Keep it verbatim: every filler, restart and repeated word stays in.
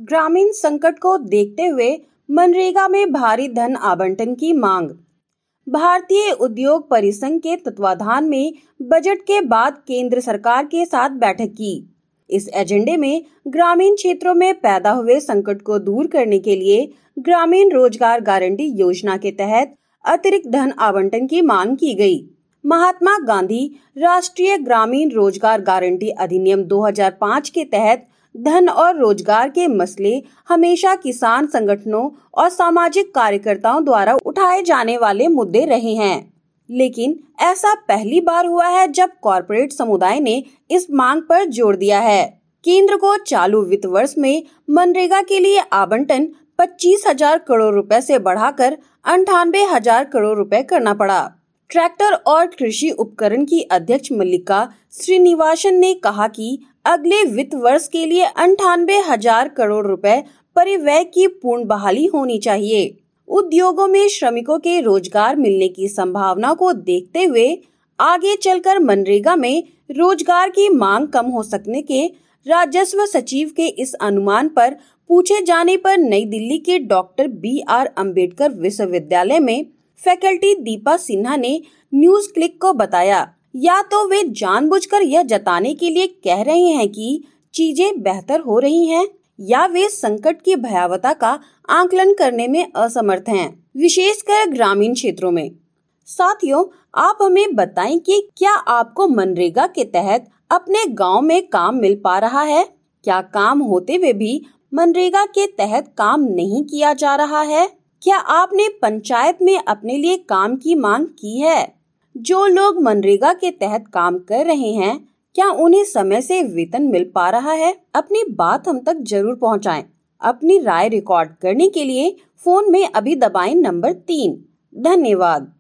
ग्रामीण संकट को देखते हुए मनरेगा में भारी धन आवंटन की मांग। भारतीय उद्योग परिसंघ के तत्वाधान में बजट के बाद केंद्र सरकार के साथ बैठक की। इस एजेंडे में ग्रामीण क्षेत्रों में पैदा हुए संकट को दूर करने के लिए ग्रामीण रोजगार गारंटी योजना के तहत अतिरिक्त धन आवंटन की मांग की गई। महात्मा गांधी राष्ट्रीय ग्रामीण रोजगार गारंटी अधिनियम दो हज़ार पाँच के तहत धन और रोजगार के मसले हमेशा किसान संगठनों और सामाजिक कार्यकर्ताओं द्वारा उठाए जाने वाले मुद्दे रहे हैं, लेकिन ऐसा पहली बार हुआ है जब कॉरपोरेट समुदाय ने इस मांग पर जोर दिया है। केंद्र को चालू वित्त वर्ष में मनरेगा के लिए आवंटन पच्चीस हजार करोड़ रुपए से बढ़ाकर अंठानवे हजार करोड़ रुपए करना पड़ा। ट्रैक्टर और कृषि उपकरण की अध्यक्ष मल्लिका श्रीनिवासन ने कहा कि अगले वित्त वर्ष के लिए अंठानवे हजार करोड़ रुपए परिव्यय की पूर्ण बहाली होनी चाहिए। उद्योगों में श्रमिकों के रोजगार मिलने की संभावना को देखते हुए आगे चलकर मनरेगा में रोजगार की मांग कम हो सकने के राजस्व सचिव के इस अनुमान पर पूछे जाने पर नई दिल्ली के डॉक्टर बी आर अम्बेडकर विश्वविद्यालय में फैकल्टी दीपा सिन्हा ने न्यूज क्लिक को बताया, या तो वे जानबूझकर यह जताने के लिए कह रहे हैं कि चीजें बेहतर हो रही हैं, या वे संकट की भयावता का आकलन करने में असमर्थ हैं, विशेषकर ग्रामीण क्षेत्रों में। साथियों, आप हमें बताएं कि क्या आपको मनरेगा के तहत अपने गांव में काम मिल पा रहा है? क्या काम होते हुए भी मनरेगा के तहत काम नहीं किया जा रहा है? क्या आपने पंचायत में अपने लिए काम की मांग की है? जो लोग मनरेगा के तहत काम कर रहे हैं, क्या उन्हें समय से वेतन मिल पा रहा है? अपनी बात हम तक जरूर पहुंचाएं। अपनी राय रिकॉर्ड करने के लिए फोन में अभी दबाएं नंबर तीन। धन्यवाद।